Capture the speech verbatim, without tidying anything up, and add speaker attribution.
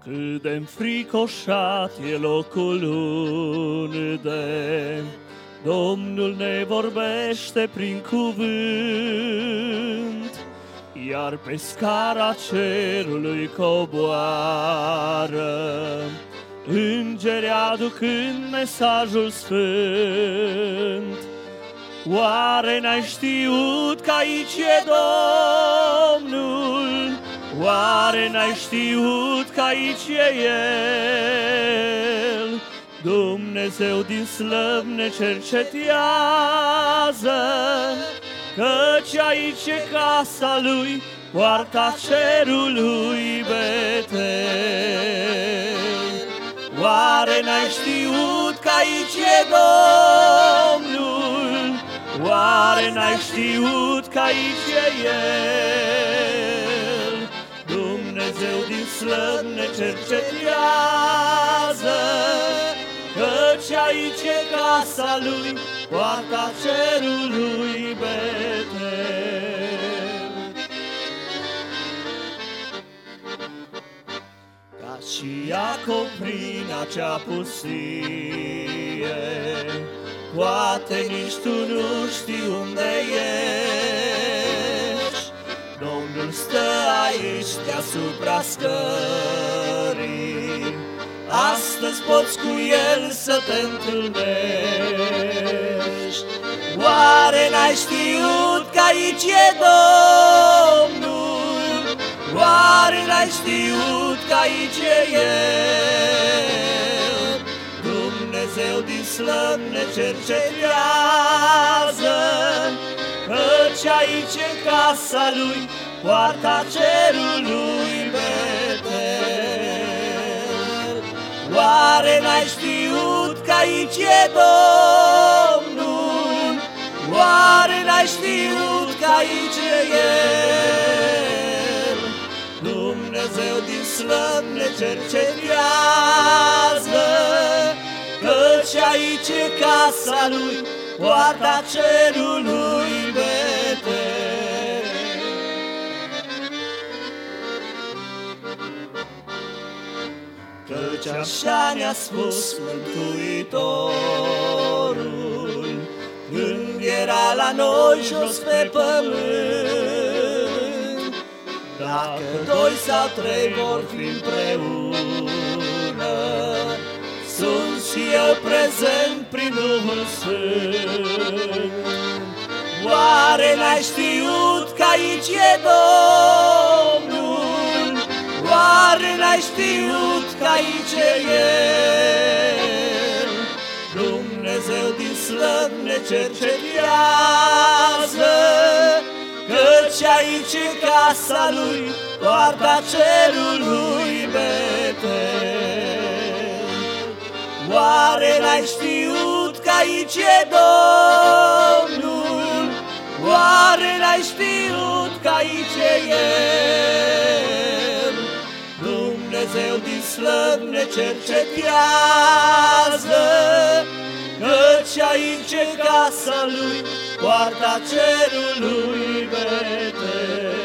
Speaker 1: Cât de înfricoșat e locul unde Domnul ne vorbește prin cuvânt, iar pe scara cerului coboară îngeri aducând mesajul sfânt. Oare n-ai știut că aici e Domnul? Oare n-ai știut că aici e El? Dumnezeu din slăv ne cercetează, căci aici e casa Lui, poarta cerului Betel. Oare n-ai știut că aici e Domnul? Oare n-ai știut că aici e El? Dumnezeu din slăv ne cercetează, căci aici e casa Lui, poarta cerului Betel. Ca și Iacov prin acea pustie, poate nici tu nu știi unde ești. Domnul stă aici deasupra scării, astăzi poți cu El să te întâlnești. Oare n-ai știut că aici e Domnul? Oare n-ai știut că aici e El? Dumnezeu din slăv ne cercetează, căci aici e casa Lui, poarta cerului Betel. Oare n-ai știut că aici e Domnul? Oare n-ai știut că aici e El? Dumnezeu din slăv ne cercetează, căci aici e casa Lui, poarta cerului Betel. Căci așa ne-a spus Mântuitorul, când era la noi jos pe pământ. Dacă doi sau trei vor fi împreună, sunt și eu prezent prin Duhul Sfânt. Oare n-ai știut că aici e Domnul? Oare n-ai știut că aici e El? Dumnezeu din slăv ne cercetează, căci aici e casa Lui, poarta cerului Betel. Oare n-ai știut că aici e Domnul? Oare n-ai știut că aici e El? Dumnezeu din slăv ne cercetează, căci aici e casa Lui, poarta cerului Betel.